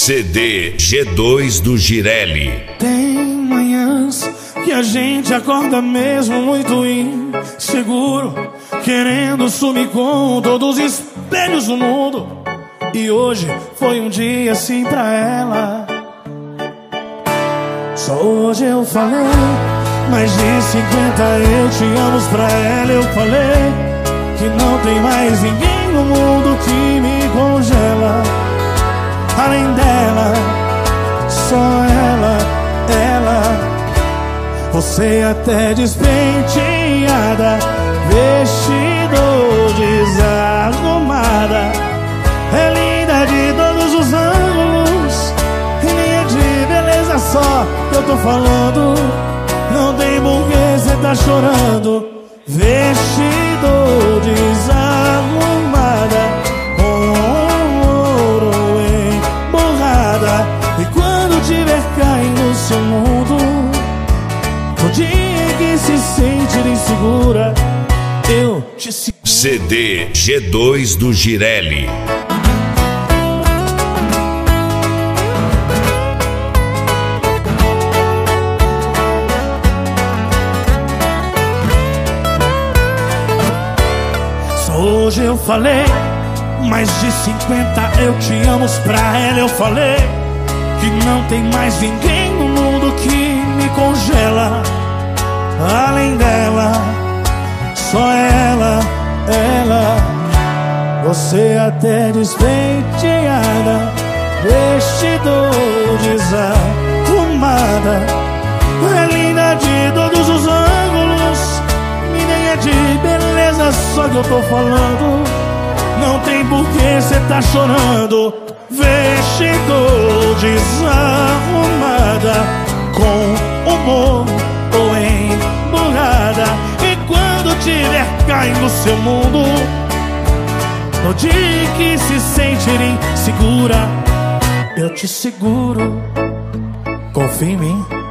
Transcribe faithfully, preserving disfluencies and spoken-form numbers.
C D G dois do Girelli. Tem manhãs que a gente acorda mesmo muito inseguro, querendo sumir com todos os espelhos do mundo. E hoje foi um dia assim pra ela. Só hoje eu falei mais de cinquenta eu te amo pra ela. Eu falei que não tem mais ninguém no mundo que me congela. Além dela, só ela, ela. Você até despenteada, vestido desarrumada, é linda de todos os ângulos, e nem é de beleza só que eu tô falando. Não tem porquê cê tá chorando. Vestido desarrumada, e quando tiver caindo no seu mundo, no dia em que se sentir insegura, eu te seguro. C D G dois do Girelli. Só hoje eu falei mais de cinquenta eu te amo pra ela. Eu falei que não tem mais ninguém no mundo que me congela. Além dela, só ela, ela. Você até despenteada, vestido desarrumada, é linda de todos os ângulos, e nem é de beleza só que eu tô falando. Não tem porquê cê tá chorando. Vestido desarrumada, com humor ou emburrada, e quando tiver caindo no seu mundo, no dia que se sentir insegura, eu te seguro. Confia em mim.